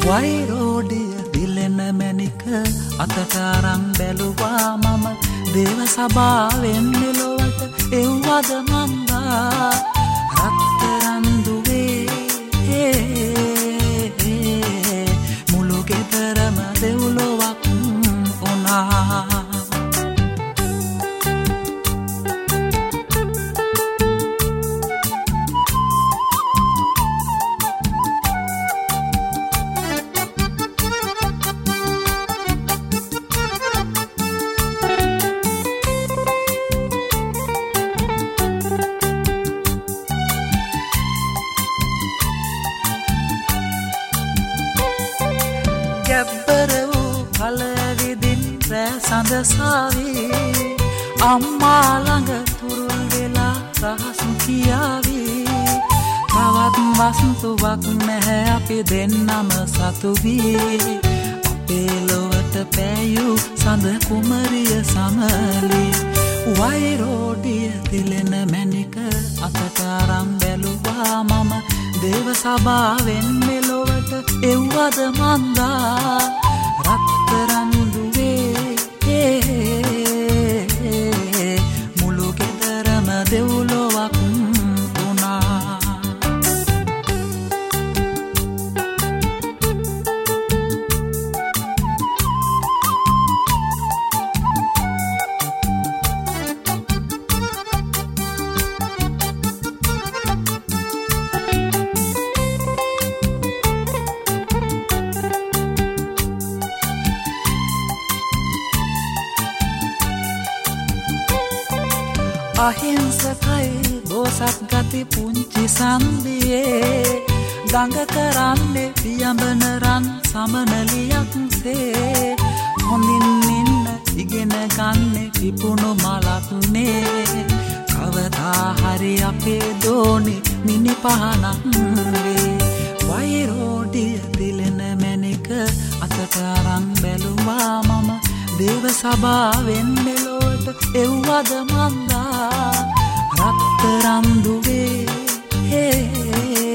වෛරෝඩිය දිලෙන මැණික අතට අරන් බැලුවා මම දේව සභාවෙන් මෙලොවට එව්වද මන්දා රත්තරන් දුවේ මුළු ගෙදරම දෙව්ලොවක් වුණා. ගැබ්බර වූ කලවිදින් රෑ සඳසාවී අම්මා ළඟ තුරුල් වෙලා රහස් කියාවී තවත් වස්තුවක් නැහැ අපි දෙන්නම සතු වී අපේ ලොවට පෑයූ සඳ කුමරිය සමලි වෛරෝඩිය දිලෙන මැණික අතට අරන් බැලුවා මම දේව සභාවෙන් මෙලොවට එව්වද මන්දා රත්තරන් දුවේ මුළු ගෙදරම දෙව්ලොවක් වුණා. අහිංසකයි බෝසත් ගති පුංචි සන්දියේ දඟ කරන්නේ පියඹන රන් සමනලියක්සේ හොඳින් ඉන්න ඉගෙන ගන්නේ පිපුණු මලක්නේ කවදා හරි අපේ දෝනි මිනි පහනක් වේ වෛරෝඩිය දිලෙන මැණික අතට අරන් බැලුවා මම දේව සභාවෙන් මෙලොවට එව්වද මන්දා රත්තරන් දුවේ